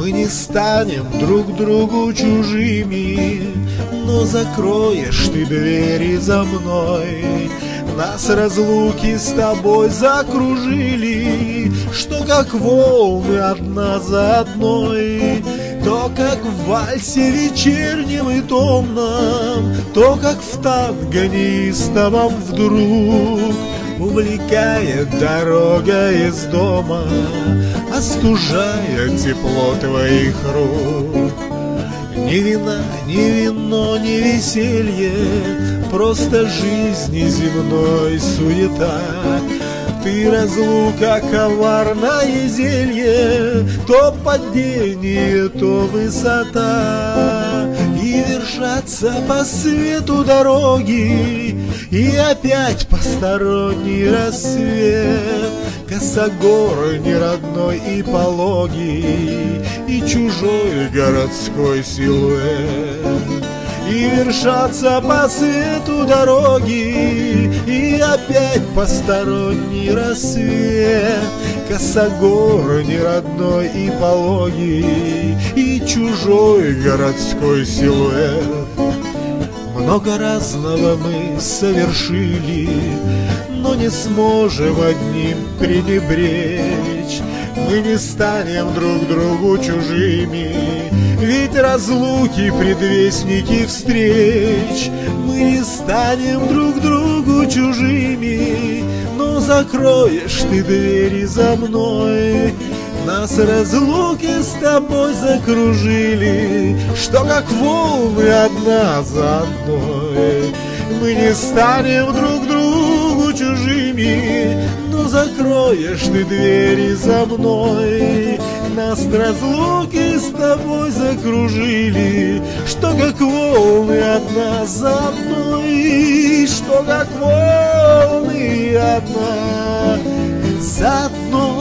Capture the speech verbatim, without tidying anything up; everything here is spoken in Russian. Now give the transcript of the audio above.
Мы не станем друг другу чужими, но закроешь ты двери за мной. Нас разлуки с тобой закружили, что как волны одна за одной. То как в вальсе вечернем и томном, то как в танго неистовом вдруг увлекает дорога из дома, остужая тепло твоих рук. Ни вина, ни вино, ни веселье, просто жизни земной суета. Ты разлука, коварное зелье, то падение, то высота. И вершатся по свету дороги, и опять посторонний рассвет. Косогор неродной и пологий, и чужой городской силуэт. И вершатся по свету дороги, и опять посторонний рассвет. Косогор неродной и пологий, и чужой городской силуэт. Много разного мы совершили, но не сможем одним пренебречь. Мы не станем друг другу чужими, ведь разлуки предвестники встреч. Мы не станем друг другу чужими, но закроешь ты двери за мной. Нас разлуки с тобой закружили, что как волны одна за одной. Мы не станем друг другу чужими, но закроешь ты двери за мной. Нас разлуки с тобой закружили, что как волны одна за одной. Что как волны одна за одной.